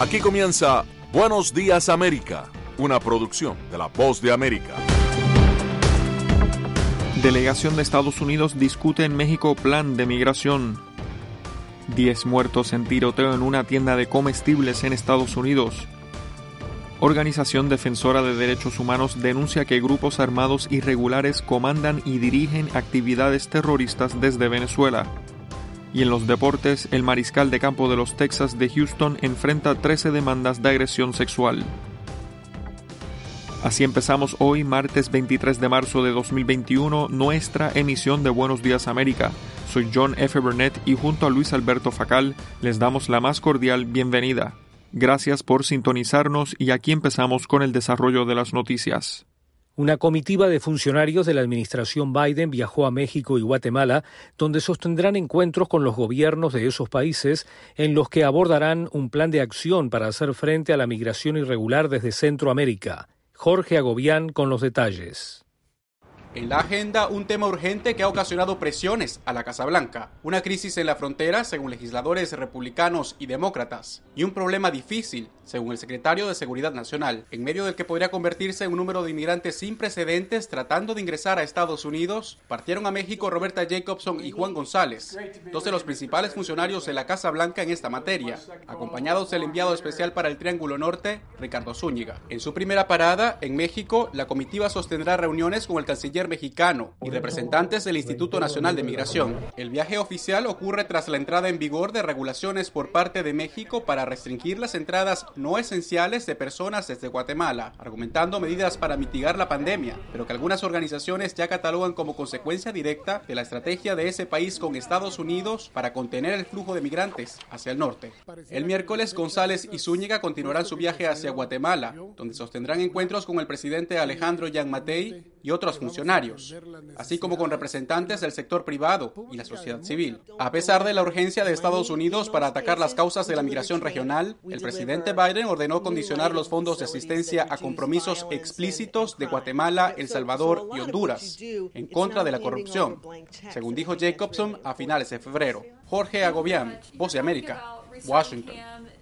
Aquí comienza Buenos Días América, una producción de La Voz de América. Delegación de Estados Unidos discute en México plan de migración. 10 muertos en tiroteo en una tienda de comestibles en Estados Unidos. Organización defensora de derechos humanos denuncia que grupos armados irregulares comandan y dirigen actividades terroristas desde Venezuela. Y en los deportes, el mariscal de campo de los Texas de Houston enfrenta 13 demandas de agresión sexual. Así empezamos hoy, martes 23 de marzo de 2021, nuestra emisión de Buenos Días América. Soy John F. Burnett y junto a Luis Alberto Facal les damos la más cordial bienvenida. Gracias por sintonizarnos y aquí empezamos con el desarrollo de las noticias. Una comitiva de funcionarios de la administración Biden viajó a México y Guatemala, donde sostendrán encuentros con los gobiernos de esos países en los que abordarán un plan de acción para hacer frente a la migración irregular desde Centroamérica. Jorge Agobián con los detalles. En la agenda, un tema urgente que ha ocasionado presiones a la Casa Blanca, una crisis en la frontera, según legisladores republicanos y demócratas, y un problema difícil, según el secretario de Seguridad Nacional, en medio del que podría convertirse en un número de inmigrantes sin precedentes tratando de ingresar a Estados Unidos. Partieron a México Roberta Jacobson y Juan González, dos de los principales funcionarios de la Casa Blanca en esta materia, acompañados del enviado especial para el Triángulo Norte, Ricardo Zúñiga. En su primera parada, en México, la comitiva sostendrá reuniones con el canciller mexicano y representantes del Instituto Nacional de Migración. El viaje oficial ocurre tras la entrada en vigor de regulaciones por parte de México para restringir las entradas no esenciales de personas desde Guatemala, argumentando medidas para mitigar la pandemia, pero que algunas organizaciones ya catalogan como consecuencia directa de la estrategia de ese país con Estados Unidos para contener el flujo de migrantes hacia el norte. El miércoles, González y Zúñiga continuarán su viaje hacia Guatemala, donde sostendrán encuentros con el presidente Alejandro Yamatei y otros funcionarios, así como con representantes del sector privado y la sociedad civil. A pesar de la urgencia de Estados Unidos para atacar las causas de la migración regional, el presidente Biden ordenó condicionar los fondos de asistencia a compromisos explícitos de Guatemala, El Salvador y Honduras en contra de la corrupción, según dijo Jacobson a finales de febrero. Jorge Agobián, Voz de América, Washington.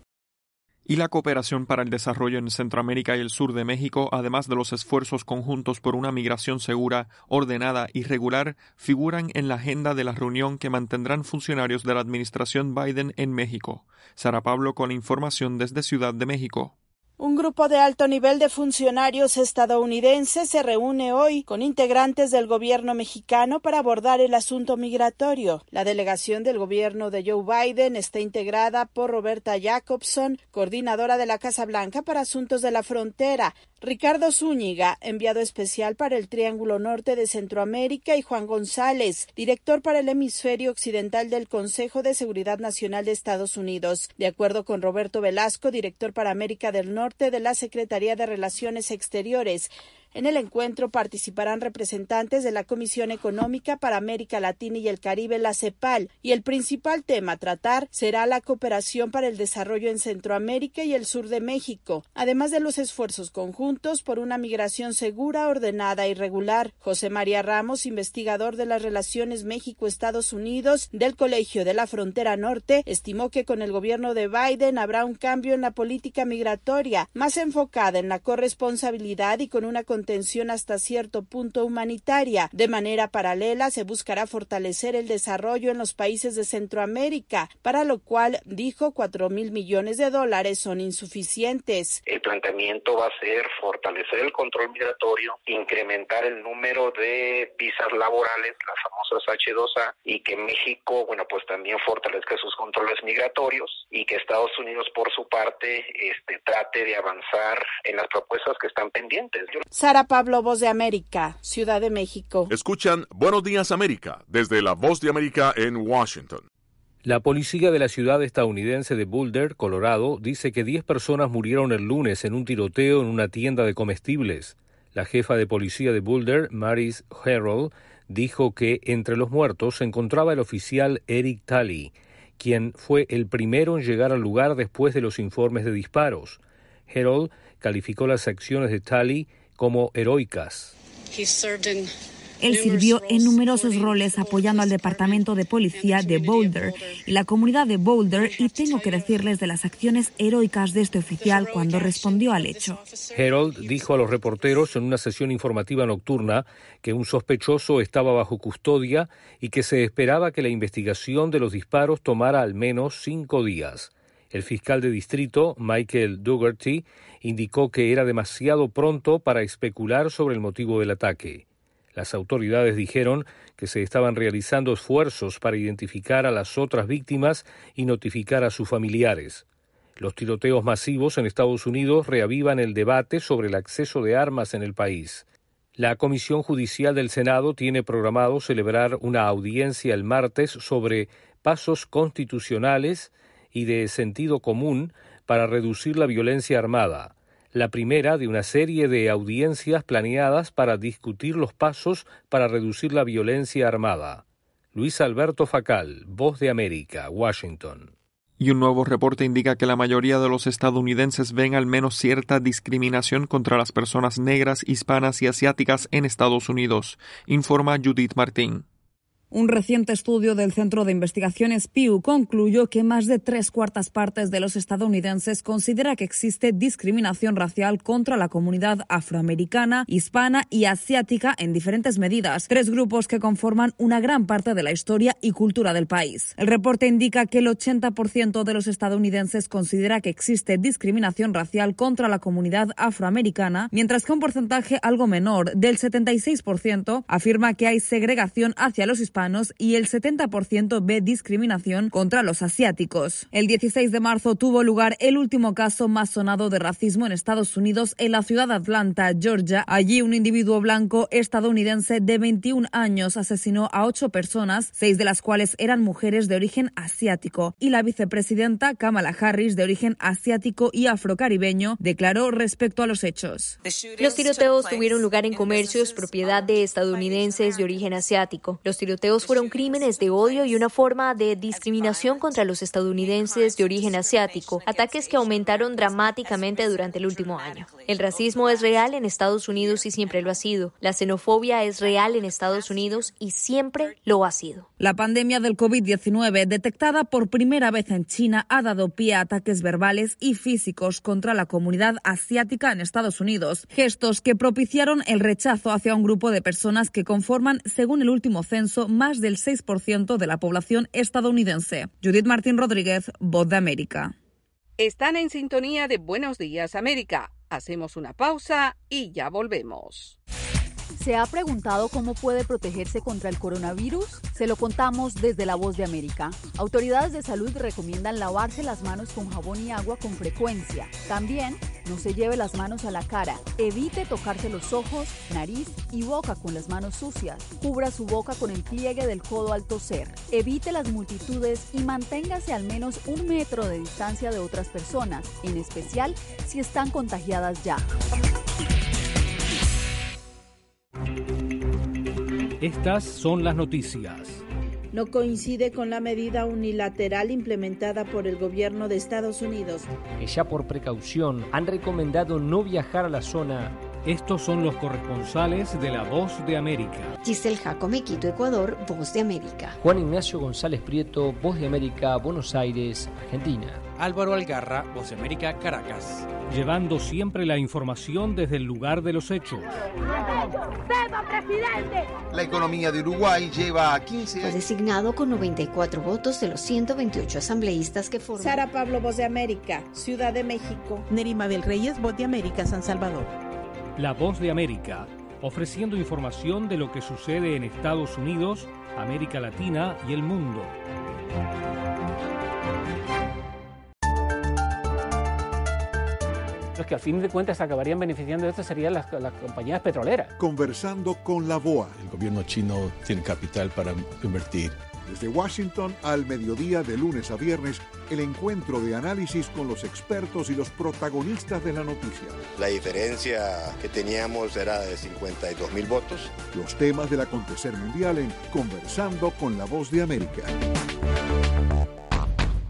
Y la cooperación para el desarrollo en Centroamérica y el sur de México, además de los esfuerzos conjuntos por una migración segura, ordenada y regular, figuran en la agenda de la reunión que mantendrán funcionarios de la administración Biden en México. Sara Pablo con la información desde Ciudad de México. Un grupo de alto nivel de funcionarios estadounidenses se reúne hoy con integrantes del gobierno mexicano para abordar el asunto migratorio. La delegación del gobierno de Joe Biden está integrada por Roberta Jacobson, coordinadora de la Casa Blanca para Asuntos de la Frontera, Ricardo Zúñiga, enviado especial para el Triángulo Norte de Centroamérica, y Juan González, director para el hemisferio occidental del Consejo de Seguridad Nacional de Estados Unidos. De acuerdo con Roberto Velasco, director para América del Norte de la Secretaría de Relaciones Exteriores, en el encuentro participarán representantes de la Comisión Económica para América Latina y el Caribe, la CEPAL, y el principal tema a tratar será la cooperación para el desarrollo en Centroamérica y el sur de México, además de los esfuerzos conjuntos por una migración segura, ordenada y regular. José María Ramos, investigador de las relaciones México-Estados Unidos del Colegio de la Frontera Norte, estimó que con el gobierno de Biden habrá un cambio en la política migratoria, más enfocada en la corresponsabilidad y con una contención hasta cierto punto humanitaria. De manera paralela, se buscará fortalecer el desarrollo en los países de Centroamérica, para lo cual, dijo, $4,000 millones son insuficientes. El planteamiento va a ser fortalecer el control migratorio, incrementar el número de visas laborales, las famosas H-2A, y que México, pues también fortalezca sus controles migratorios, y que Estados Unidos, por su parte, trate de avanzar en las propuestas que están pendientes. Sara Pablo, Voz de América, Ciudad de México. Escuchan Buenos Días América desde la Voz de América en Washington. La policía de la ciudad estadounidense de Boulder, Colorado, dice que 10 personas murieron el lunes en un tiroteo en una tienda de comestibles. La jefa de policía de Boulder, Maris Herold, dijo que entre los muertos se encontraba el oficial Eric Talley, quien fue el primero en llegar al lugar después de los informes de disparos. Herold calificó las acciones de Talley como heroicas. Él sirvió en numerosos roles apoyando al departamento de policía de Boulder y la comunidad de Boulder, y tengo que decirles de las acciones heroicas de este oficial cuando respondió al hecho. Herold dijo a los reporteros en una sesión informativa nocturna que un sospechoso estaba bajo custodia y que se esperaba que la investigación de los disparos tomara al menos 5 días. El fiscal de distrito, Michael Dougherty, indicó que era demasiado pronto para especular sobre el motivo del ataque. Las autoridades dijeron que se estaban realizando esfuerzos para identificar a las otras víctimas y notificar a sus familiares. Los tiroteos masivos en Estados Unidos reavivan el debate sobre el acceso de armas en el país. La Comisión Judicial del Senado tiene programado celebrar una audiencia el martes sobre pasos constitucionales y de sentido común para reducir la violencia armada, la primera de una serie de audiencias planeadas para discutir los pasos para reducir la violencia armada. Luis Alberto Facal, Voz de América, Washington. Y un nuevo reporte indica que la mayoría de los estadounidenses ven al menos cierta discriminación contra las personas negras, hispanas y asiáticas en Estados Unidos, informa Judith Martín. Un reciente estudio del Centro de Investigaciones Pew concluyó que más de 3/4 partes de los estadounidenses considera que existe discriminación racial contra la comunidad afroamericana, hispana y asiática en diferentes medidas, 3 grupos que conforman una gran parte de la historia y cultura del país. El reporte indica que el 80% de los estadounidenses considera que existe discriminación racial contra la comunidad afroamericana, mientras que un porcentaje algo menor, del 76%, afirma que hay segregación hacia los hispanos y el 70% ve discriminación contra los asiáticos. El 16 de marzo tuvo lugar el último caso más sonado de racismo en Estados Unidos en la ciudad de Atlanta, Georgia. Allí un individuo blanco estadounidense de 21 años asesinó a 8 personas, 6 de las cuales eran mujeres de origen asiático, y la vicepresidenta Kamala Harris, de origen asiático y afrocaribeño, declaró respecto a los hechos. Los tiroteos tuvieron lugar en comercios propiedad de estadounidenses de origen asiático. Los tiroteos fueron crímenes de odio y una forma de discriminación contra los estadounidenses de origen asiático, ataques que aumentaron dramáticamente durante el último año. El racismo es real en Estados Unidos y siempre lo ha sido. La xenofobia es real en Estados Unidos y siempre lo ha sido. La pandemia del COVID-19, detectada por primera vez en China, ha dado pie a ataques verbales y físicos contra la comunidad asiática en Estados Unidos, gestos que propiciaron el rechazo hacia un grupo de personas que conforman, según el último censo, más del 6% de la población estadounidense. Judith Martín Rodríguez, Voz de América. Están en sintonía de Buenos Días América. Hacemos una pausa y ya volvemos. ¿Se ha preguntado cómo puede protegerse contra el coronavirus? Se lo contamos desde La Voz de América. Autoridades de salud recomiendan lavarse las manos con jabón y agua con frecuencia. También, no se lleve las manos a la cara. Evite tocarse los ojos, nariz y boca con las manos sucias. Cubra su boca con el pliegue del codo al toser. Evite las multitudes y manténgase al menos 1 metro de distancia de otras personas, en especial si están contagiadas ya. Estas son las noticias. No coincide con la medida unilateral implementada por el gobierno de Estados Unidos. Que ya por precaución han recomendado no viajar a la zona. Estos son los corresponsales de La Voz de América. Giselle Jacome, Quito, Ecuador, Voz de América. Juan Ignacio González Prieto, Voz de América, Buenos Aires, Argentina. Álvaro Algarra, Voz de América, Caracas. Llevando siempre la información desde el lugar de los hechos. La economía de Uruguay lleva 15 años. Fue designado con 94 votos de los 128 asambleístas que forman. Sara Pablo, Voz de América, Ciudad de México. Nerima del Reyes, Voz de América, San Salvador. La Voz de América, ofreciendo información de lo que sucede en Estados Unidos, América Latina y el mundo. Los que al fin de cuentas acabarían beneficiando de esto serían las compañías petroleras. Conversando con la BOA. El gobierno chino tiene capital para invertir. Desde Washington al mediodía, de lunes a viernes, el encuentro de análisis con los expertos y los protagonistas de la noticia. La diferencia que teníamos era de 52.000 votos. Los temas del acontecer mundial en Conversando con la Voz de América.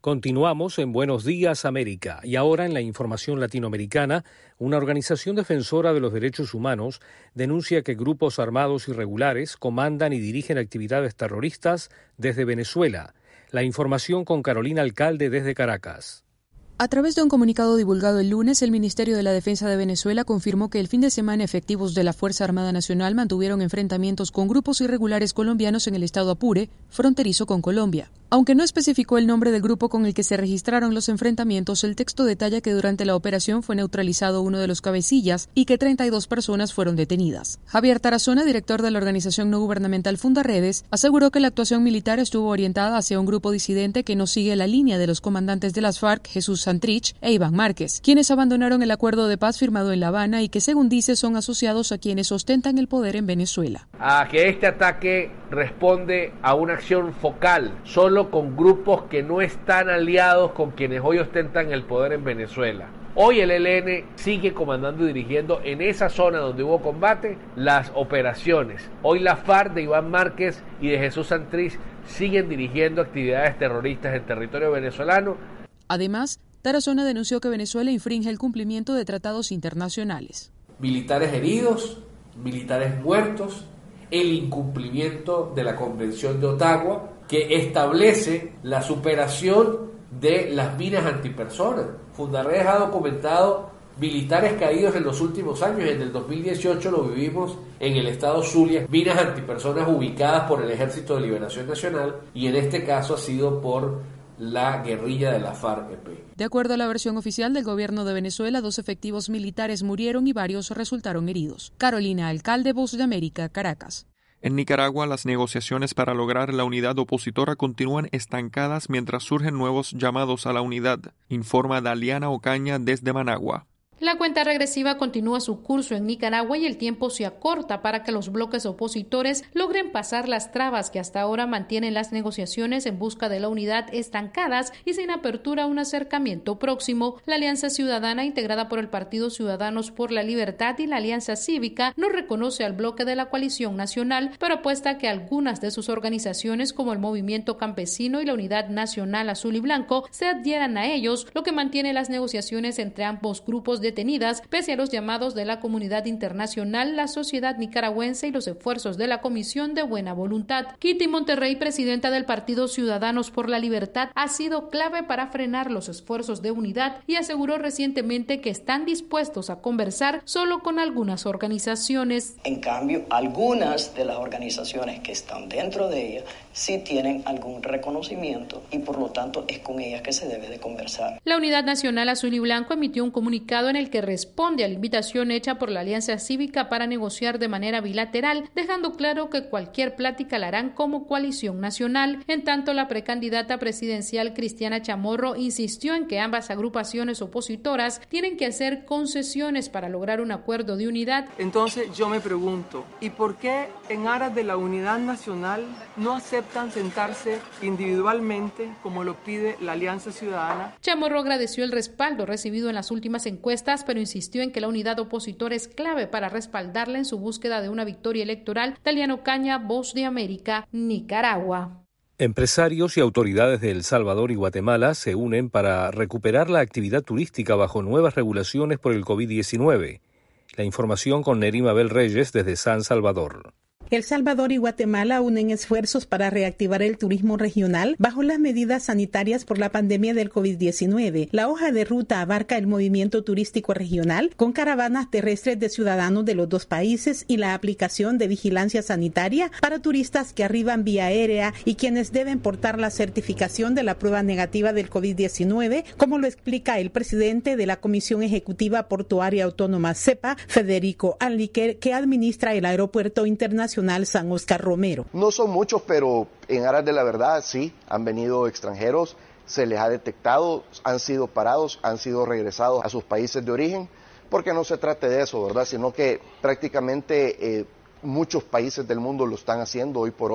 Continuamos en Buenos Días América y ahora en la información latinoamericana, una organización defensora de los derechos humanos denuncia que grupos armados irregulares comandan y dirigen actividades terroristas desde Venezuela. La información con Carolina Alcalde desde Caracas. A través de un comunicado divulgado el lunes, el Ministerio de la Defensa de Venezuela confirmó que el fin de semana efectivos de la Fuerza Armada Nacional mantuvieron enfrentamientos con grupos irregulares colombianos en el estado Apure, fronterizo con Colombia. Aunque no especificó el nombre del grupo con el que se registraron los enfrentamientos, el texto detalla que durante la operación fue neutralizado uno de los cabecillas y que 32 personas fueron detenidas. Javier Tarazona, director de la organización no gubernamental Fundaredes, aseguró que la actuación militar estuvo orientada hacia un grupo disidente que no sigue la línea de los comandantes de las FARC, Jesús Santrich e Iván Márquez, quienes abandonaron el acuerdo de paz firmado en La Habana y que, según dice, son asociados a quienes ostentan el poder en Venezuela. A que este ataque responde a una acción focal, solo con grupos que no están aliados con quienes hoy ostentan el poder en Venezuela. Hoy el ELN sigue comandando y dirigiendo en esa zona donde hubo combate las operaciones. Hoy la FARC de Iván Márquez y de Jesús Santrich siguen dirigiendo actividades terroristas en territorio venezolano. Además, Tarazona denunció que Venezuela infringe el cumplimiento de tratados internacionales. Militares heridos, militares muertos, el incumplimiento de la Convención de Ottawa, que establece la superación de las minas antipersonas. Fundaredes ha documentado militares caídos en los últimos años. En el 2018 lo vivimos en el estado Zulia, minas antipersonas ubicadas por el Ejército de Liberación Nacional, y en este caso ha sido por la guerrilla de la FARC-EP. De acuerdo a la versión oficial del gobierno de Venezuela, 2 efectivos militares murieron y varios resultaron heridos. Carolina Alcalde, Voz de América, Caracas. En Nicaragua, las negociaciones para lograr la unidad opositora continúan estancadas mientras surgen nuevos llamados a la unidad, informa Daliana Ocaña desde Managua. La cuenta regresiva continúa su curso en Nicaragua y el tiempo se acorta para que los bloques opositores logren pasar las trabas que hasta ahora mantienen las negociaciones en busca de la unidad estancadas y sin apertura a un acercamiento próximo. La Alianza Ciudadana, integrada por el Partido Ciudadanos por la Libertad y la Alianza Cívica, no reconoce al bloque de la coalición nacional, pero apuesta que algunas de sus organizaciones, como el Movimiento Campesino y la Unidad Nacional Azul y Blanco, se adhieran a ellos, lo que mantiene las negociaciones entre ambos grupos detenidas, pese a los llamados de la comunidad internacional, la sociedad nicaragüense y los esfuerzos de la Comisión de Buena Voluntad. Kitty Monterrey, presidenta del Partido Ciudadanos por la Libertad, ha sido clave para frenar los esfuerzos de unidad y aseguró recientemente que están dispuestos a conversar solo con algunas organizaciones. En cambio, algunas de las organizaciones que están dentro de ella sí tienen algún reconocimiento y por lo tanto es con ellas que se debe de conversar. La Unidad Nacional Azul y Blanco emitió un comunicado en el que responde a la invitación hecha por la Alianza Cívica para negociar de manera bilateral, dejando claro que cualquier plática la harán como coalición nacional. En tanto, la precandidata presidencial Cristiana Chamorro insistió en que ambas agrupaciones opositoras tienen que hacer concesiones para lograr un acuerdo de unidad. Entonces yo me pregunto, ¿y por qué en aras de la unidad nacional no aceptan sentarse individualmente como lo pide la Alianza Ciudadana? Chamorro agradeció el respaldo recibido en las últimas encuestas, pero insistió en que la unidad opositora es clave para respaldarla en su búsqueda de una victoria electoral. Daliana Ocaña, Voz de América, Nicaragua. Empresarios y autoridades de El Salvador y Guatemala se unen para recuperar la actividad turística bajo nuevas regulaciones por el COVID-19. La información con Nery Mabel Reyes desde San Salvador. El Salvador y Guatemala unen esfuerzos para reactivar el turismo regional bajo las medidas sanitarias por la pandemia del COVID-19. La hoja de ruta abarca el movimiento turístico regional con caravanas terrestres de ciudadanos de los dos países y la aplicación de vigilancia sanitaria para turistas que arriban vía aérea y quienes deben portar la certificación de la prueba negativa del COVID-19, como lo explica el presidente de la Comisión Ejecutiva Portuaria Autónoma CEPA, Federico Anliker, que administra el Aeropuerto Internacional San Oscar Romero. No son muchos, pero en aras de la verdad sí, han venido extranjeros, se les ha detectado, han sido parados, han sido regresados a sus países de origen, porque no se trate de eso, ¿verdad? Sino que prácticamente muchos países del mundo lo están haciendo hoy por hoy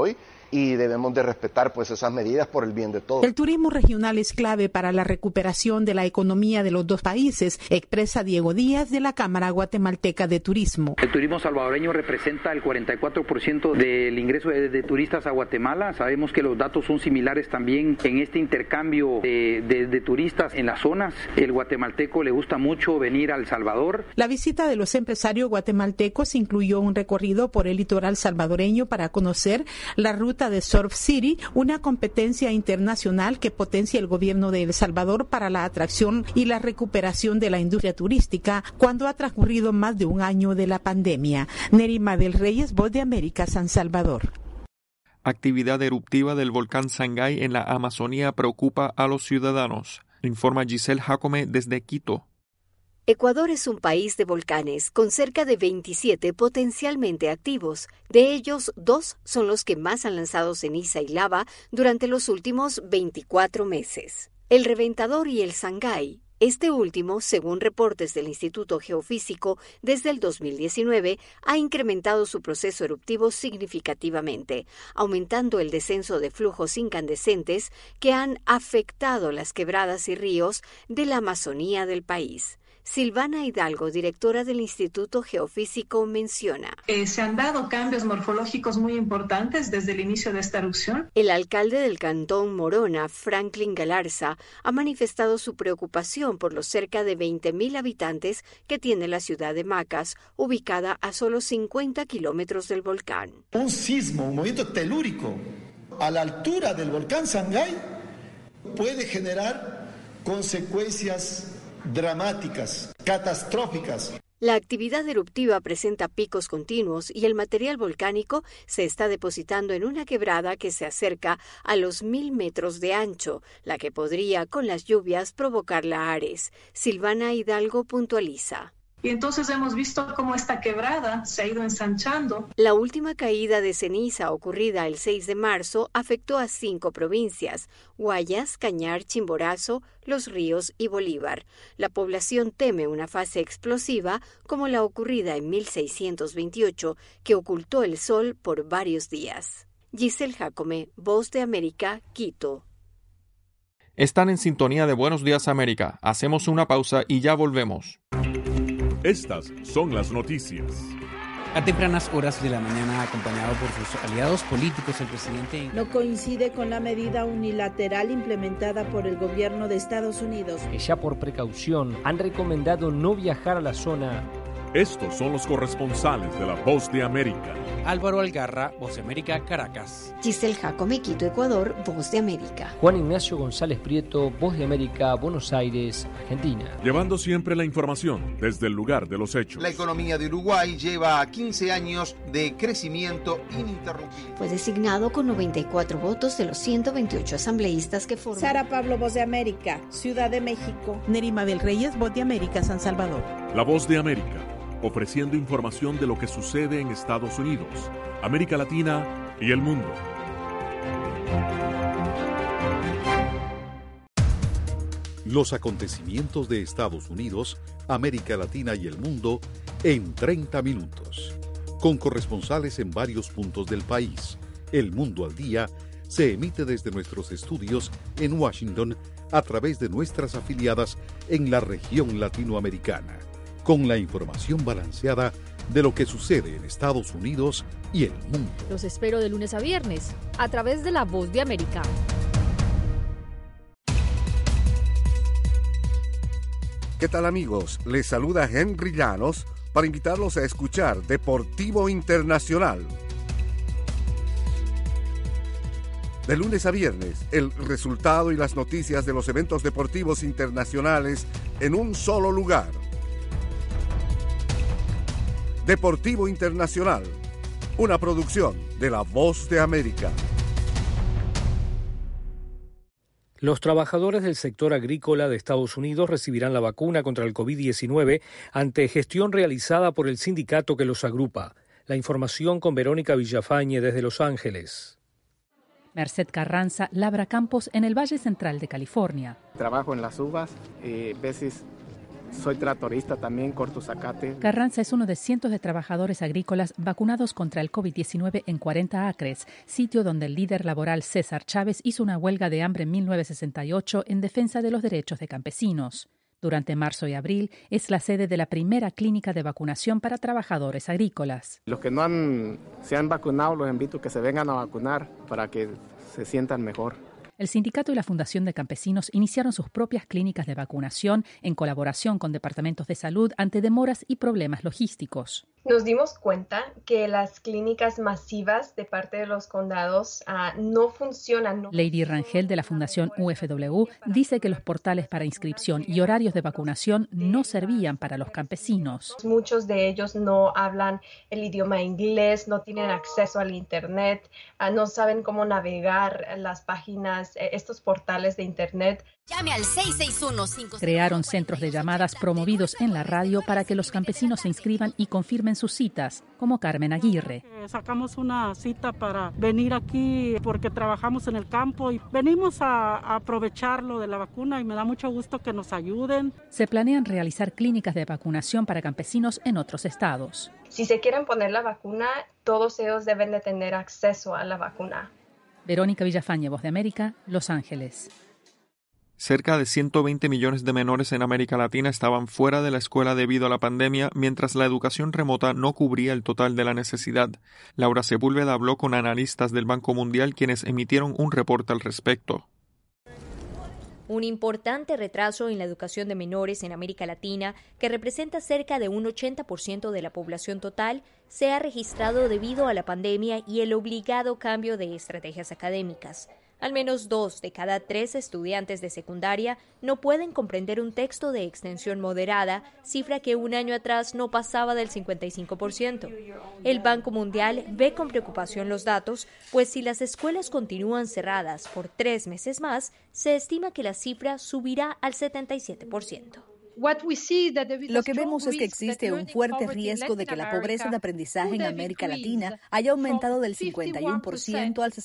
y debemos de respetar pues esas medidas por el bien de todos. El turismo regional es clave para la recuperación de la economía de los dos países, expresa Diego Díaz de la Cámara Guatemalteca de Turismo. El turismo salvadoreño representa el 44% del ingreso de turistas a Guatemala. Sabemos que los datos son similares también en este intercambio de turistas en las zonas. El guatemalteco le gusta mucho venir a El Salvador. La visita de los empresarios guatemaltecos incluyó un recorrido por el litoral salvadoreño para conocer la ruta de Surf City, una competencia internacional que potencia el gobierno de El Salvador para la atracción y la recuperación de la industria turística cuando ha transcurrido más de un año de la pandemia. Nerima del Reyes, Voz de América, San Salvador. Actividad eruptiva del volcán Sangay en la Amazonía preocupa a los ciudadanos, informa Giselle Jacome desde Quito. Ecuador es un país de volcanes, con cerca de 27 potencialmente activos. De ellos, 2 son los que más han lanzado ceniza y lava durante los últimos 24 meses. El Reventador y el Sangay. Este último, según reportes del Instituto Geofísico, desde el 2019 ha incrementado su proceso eruptivo significativamente, aumentando el descenso de flujos incandescentes que han afectado las quebradas y ríos de la Amazonía del país. Silvana Hidalgo, directora del Instituto Geofísico, menciona: se han dado cambios morfológicos muy importantes desde el inicio de esta erupción. El alcalde del cantón Morona, Franklin Galarza, ha manifestado su preocupación por los cerca de 20,000 habitantes que tiene la ciudad de Macas, ubicada a solo 50 kilómetros del volcán. Un sismo, un movimiento telúrico a la altura del volcán Sangay puede generar consecuencias dramáticas, catastróficas. La actividad eruptiva presenta picos continuos y el material volcánico se está depositando en una quebrada que se acerca a los 1,000 metros de ancho, la que podría, con las lluvias, provocar lahares. Silvana Hidalgo puntualiza. Y entonces hemos visto cómo esta quebrada se ha ido ensanchando. La última caída de ceniza ocurrida el 6 de marzo afectó a 5 provincias: Guayas, Cañar, Chimborazo, Los Ríos y Bolívar. La población teme una fase explosiva como la ocurrida en 1628, que ocultó el sol por varios días. Giselle Jacome, Voz de América, Quito. Están en sintonía de Buenos Días América. Hacemos una pausa y ya volvemos. Estas son las noticias. A tempranas horas de la mañana, acompañado por sus aliados políticos, el presidente no coincide con la medida unilateral implementada por el gobierno de Estados Unidos, que ya por precaución han recomendado no viajar a la zona. Estos son los corresponsales de La Voz de América. Álvaro Algarra, Voz de América, Caracas. Giselle Jacome, Quito, Ecuador, Voz de América. Juan Ignacio González Prieto, Voz de América, Buenos Aires, Argentina. Llevando siempre la información desde el lugar de los hechos. La economía de Uruguay lleva 15 años de crecimiento ininterrumpido. Fue designado con 94 votos de los 128 asambleístas que forman. Sara Pablo, Voz de América, Ciudad de México. Nerima del Reyes, Voz de América, San Salvador. La Voz de América, ofreciendo información de lo que sucede en Estados Unidos, América Latina y el mundo. Los acontecimientos de Estados Unidos, América Latina y el mundo en 30 minutos. Con corresponsales en varios puntos del país. El Mundo al Día se emite desde nuestros estudios en Washington a través de nuestras afiliadas en la región latinoamericana, con la información balanceada de lo que sucede en Estados Unidos y el mundo. Los espero de lunes a viernes, a través de La Voz de América. ¿Qué tal, amigos? Les saluda Henry Llanos para invitarlos a escuchar Deportivo Internacional. De lunes a viernes, el resultado y las noticias de los eventos deportivos internacionales en un solo lugar. Deportivo Internacional, una producción de La Voz de América. Los trabajadores del sector agrícola de Estados Unidos recibirán la vacuna contra el COVID-19 ante gestión realizada por el sindicato que los agrupa. La información con Verónica Villafañe desde Los Ángeles. Merced Carranza labra campos en el Valle Central de California. Trabajo en las uvas, veces Soy tractorista también, corto zacate. Carranza es uno de cientos de trabajadores agrícolas vacunados contra el COVID-19 en 40 acres, sitio donde el líder laboral César Chávez hizo una huelga de hambre en 1968 en defensa de los derechos de campesinos. Durante marzo y abril es la sede de la primera clínica de vacunación para trabajadores agrícolas. Los que no se han vacunado, los invito a que se vengan a vacunar para que se sientan mejor. El sindicato y la Fundación de Campesinos iniciaron sus propias clínicas de vacunación en colaboración con departamentos de salud ante demoras y problemas logísticos. Nos dimos cuenta que las clínicas masivas de parte de los condados no funcionan. Lady Rangel de la Fundación UFW dice que los portales para inscripción y horarios de vacunación no servían para los campesinos. Muchos de ellos no hablan el idioma inglés, no tienen acceso al internet, no saben cómo navegar las páginas, estos portales de internet. Llame al 661-5. Crearon centros de llamadas promovidos en la radio para que los campesinos se inscriban y confirmen sus citas, como Carmen Aguirre. Sacamos una cita para venir aquí porque trabajamos en el campo y venimos a aprovechar lo de la vacuna y me da mucho gusto que nos ayuden. Se planean realizar clínicas de vacunación para campesinos en otros estados. Si se quieren poner la vacuna, todos ellos deben de tener acceso a la vacuna. Verónica Villafañe, Voz de América, Los Ángeles. Cerca de 120 millones de menores en América Latina estaban fuera de la escuela debido a la pandemia, mientras la educación remota no cubría el total de la necesidad. Laura Sepúlveda habló con analistas del Banco Mundial, quienes emitieron un reporte al respecto. Un importante retraso en la educación de menores en América Latina, que representa cerca de un 80% de la población total, se ha registrado debido a la pandemia y el obligado cambio de estrategias académicas. Al menos 2 de cada 3 estudiantes de secundaria no pueden comprender un texto de extensión moderada, cifra que un año atrás no pasaba del 55%. El Banco Mundial ve con preocupación los datos, pues si las escuelas continúan cerradas por 3 meses más, se estima que la cifra subirá al 77%. Lo que vemos es que existe un fuerte riesgo de que la pobreza de aprendizaje en América Latina haya aumentado del 51% al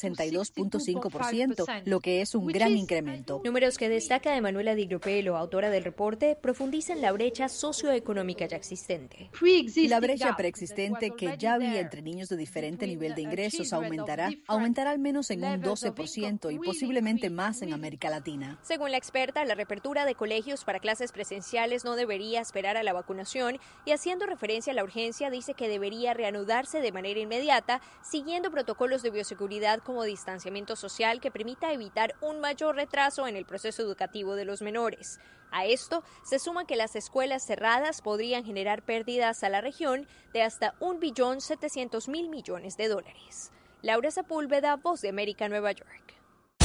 62.5%, lo que es un gran incremento. Números que destaca Emanuela Di Gropello, autora del reporte, profundizan la brecha socioeconómica ya existente. La brecha preexistente que ya había entre niños de diferente nivel de ingresos aumentará al menos en un 12% y posiblemente más en América Latina. Según la experta, la reapertura de colegios para clases presenciales no debería esperar a la vacunación y, haciendo referencia a la urgencia, dice que debería reanudarse de manera inmediata, siguiendo protocolos de bioseguridad como distanciamiento social que permita evitar un mayor retraso en el proceso educativo de los menores. A esto se suma que las escuelas cerradas podrían generar pérdidas a la región de hasta $1.7 billón. Laura Sepúlveda, Voz de América, Nueva York.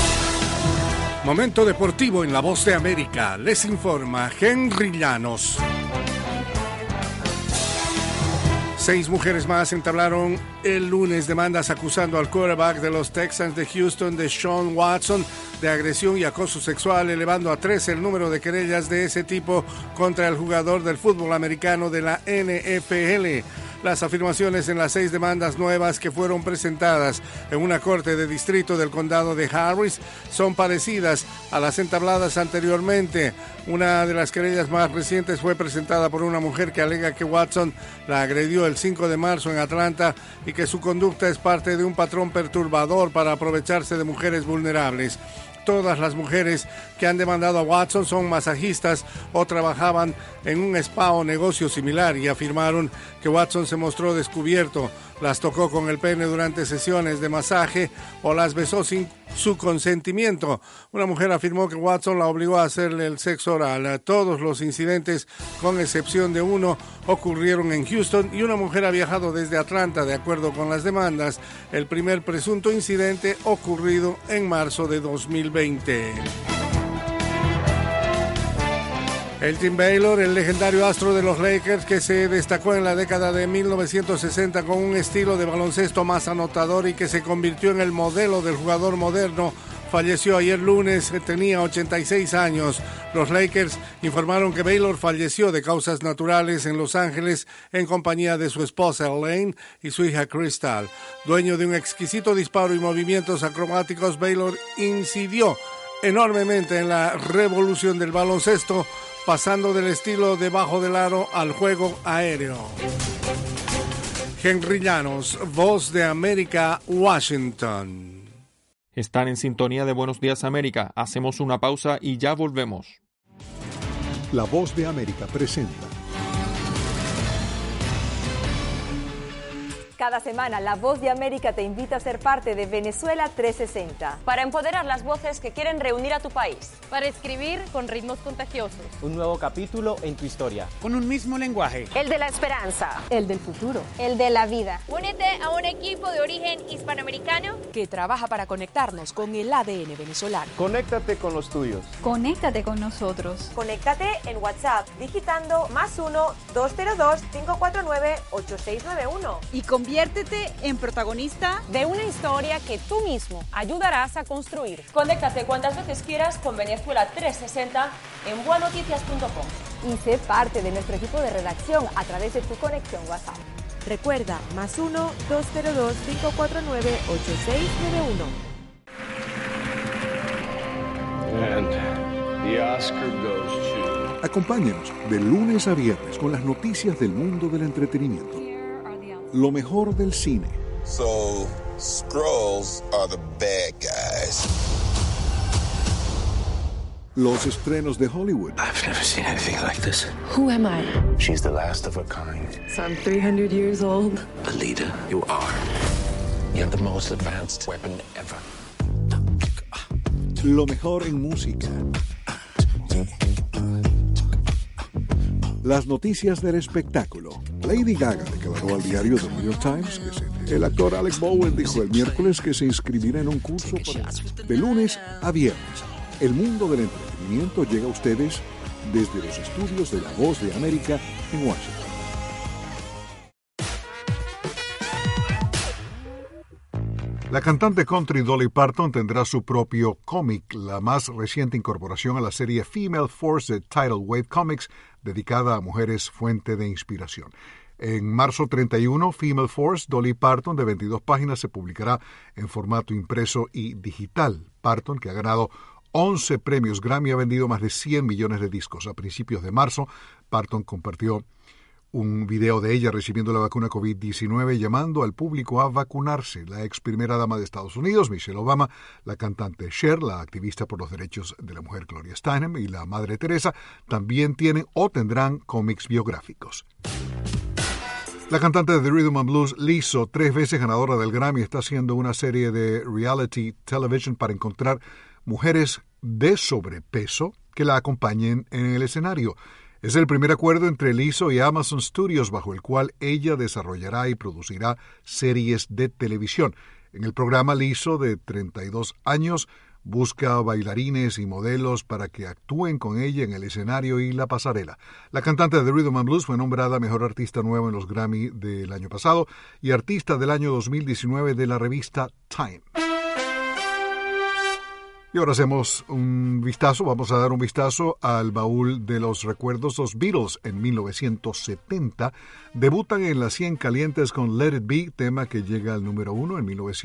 Momento deportivo en La Voz de América. Les informa Henry Llanos. 6 mujeres más entablaron el lunes demandas acusando al quarterback de los Texans de Houston, Deshaun Watson, de agresión y acoso sexual, elevando a 13 el número de querellas de ese tipo contra el jugador del fútbol americano de la NFL. Las afirmaciones en las 6 demandas nuevas que fueron presentadas en una corte de distrito del condado de Harris son parecidas a las entabladas anteriormente. Una de las querellas más recientes fue presentada por una mujer que alega que Watson la agredió el 5 de marzo en Atlanta y que su conducta es parte de un patrón perturbador para aprovecharse de mujeres vulnerables. Todas las mujeres que han demandado a Watson son masajistas o trabajaban en un spa o negocio similar y afirmaron que Watson se mostró descubierto, las tocó con el pene durante sesiones de masaje o las besó sin su consentimiento. Una mujer afirmó que Watson la obligó a hacerle el sexo oral. Todos los incidentes, con excepción de uno, ocurrieron en Houston y una mujer ha viajado desde Atlanta, de acuerdo con las demandas. El primer presunto incidente ocurrido en marzo de 2020. Elgin Baylor, el legendario astro de los Lakers que se destacó en la década de 1960 con un estilo de baloncesto más anotador y que se convirtió en el modelo del jugador moderno, falleció ayer lunes, tenía 86 años. Los Lakers informaron que Baylor falleció de causas naturales en Los Ángeles en compañía de su esposa Elaine y su hija Crystal. Dueño de un exquisito disparo y movimientos acrobáticos, Baylor incidió enormemente en la revolución del baloncesto, pasando del estilo debajo del aro al juego aéreo. Henry Llanos, Voz de América, Washington. Están en sintonía de Buenos Días América. Hacemos una pausa y ya volvemos. La Voz de América presenta. Cada semana, La Voz de América te invita a ser parte de Venezuela 360. Para empoderar las voces que quieren reunir a tu país. Para escribir con ritmos contagiosos. Un nuevo capítulo en tu historia. Con un mismo lenguaje. El de la esperanza. El del futuro. El de la vida. Únete a un equipo de origen hispanoamericano que trabaja para conectarnos con el ADN venezolano. Conéctate con los tuyos. Conéctate con nosotros. Conéctate en WhatsApp digitando +1-202-549-8691. Y conviértete en protagonista de una historia que tú mismo ayudarás a construir. Conéctate cuantas veces quieras con Venezuela 360 en buenoticias.com. Y sé parte de nuestro equipo de redacción a través de tu conexión WhatsApp. Recuerda, +1-202-549-8691. And the Oscar goes to... Acompáñenos de lunes a viernes con las noticias del mundo del entretenimiento. Lo mejor del cine. So, Skrulls are the bad guys. Los estrenos de Hollywood. I've never seen anything like this. Who am I? She's the last of her kind. So I'm 300 years old. The leader you are. You have the most advanced weapon ever. Lo mejor en música. Las noticias del espectáculo. Lady Gaga declaró al diario The New York Times que el actor Alec Baldwin dijo el miércoles que se inscribirá en un curso de lunes a viernes. El mundo del entretenimiento llega a ustedes desde los estudios de La Voz de América en Washington. La cantante country Dolly Parton tendrá su propio cómic, la más reciente incorporación a la serie Female Force de Tidal Wave Comics, dedicada a mujeres fuente de inspiración. En marzo 31, Female Force, Dolly Parton, de 22 páginas, se publicará en formato impreso y digital. Parton, que ha ganado 11 premios Grammy, ha vendido más de 100 millones de discos. A principios de marzo, Parton compartió un video de ella recibiendo la vacuna COVID-19 llamando al público a vacunarse. La ex primera dama de Estados Unidos, Michelle Obama, la cantante Cher, la activista por los derechos de la mujer Gloria Steinem y la Madre Teresa también tienen o tendrán cómics biográficos. La cantante de The Rhythm and Blues, Lizzo, 3 veces ganadora del Grammy, está haciendo una serie de reality television para encontrar mujeres de sobrepeso que la acompañen en el escenario. Es el primer acuerdo entre Lizzo y Amazon Studios bajo el cual ella desarrollará y producirá series de televisión. En el programa, Lizzo, de 32 años, busca bailarines y modelos para que actúen con ella en el escenario y la pasarela. La cantante de The Rhythm and Blues fue nombrada Mejor Artista Nueva en los Grammy del año pasado y Artista del año 2019 de la revista Time. Y ahora vamos a dar un vistazo al baúl de los recuerdos. Los Beatles en 1970 debutan en las 100 calientes con Let It Be, tema que llega al número 1 en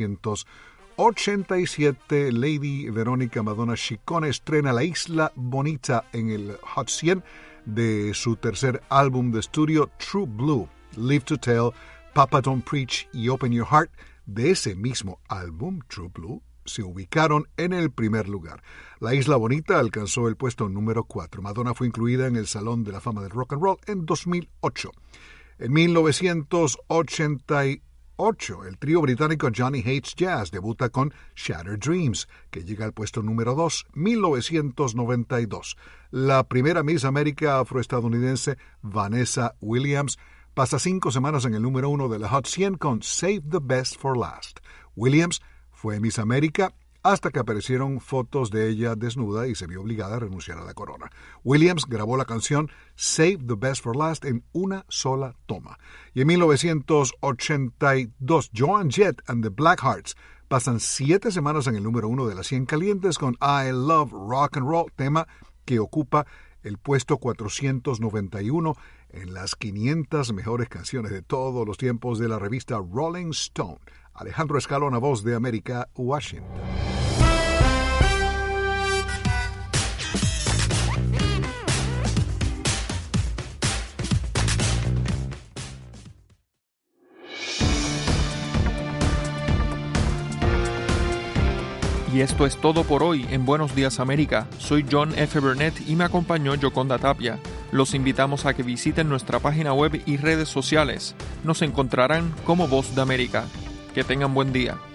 1987. Lady Verónica Madonna Chicone estrena La Isla Bonita en el Hot 100 de su tercer álbum de estudio True Blue. Live to Tell, Papa Don't Preach y Open Your Heart de ese mismo álbum, True Blue, se ubicaron en el primer lugar. La Isla Bonita alcanzó el puesto número 4. Madonna fue incluida en el Salón de la Fama del Rock and Roll en 2008. En 1988, el trío británico Johnny Hates Jazz debuta con Shattered Dreams, que llega al puesto número 2. 1992. La primera Miss América afroestadounidense, Vanessa Williams, pasa 5 semanas en el número 1 de la Hot 100 con Save the Best for Last. Williams fue Miss América hasta que aparecieron fotos de ella desnuda y se vio obligada a renunciar a la corona. Williams grabó la canción Save the Best for Last en una sola toma. Y en 1982, Joan Jett and the Blackhearts pasan 7 semanas en el número 1 de las 100 calientes con I Love Rock and Roll, tema que ocupa el puesto 491 en las 500 mejores canciones de todos los tiempos de la revista Rolling Stone. Alejandro Escalona, Voz de América, Washington. Y esto es todo por hoy en Buenos Días América. Soy John F. Burnett y me acompañó Yoconda Tapia. Los invitamos a que visiten nuestra página web y redes sociales. Nos encontrarán como Voz de América. Que tengan buen día.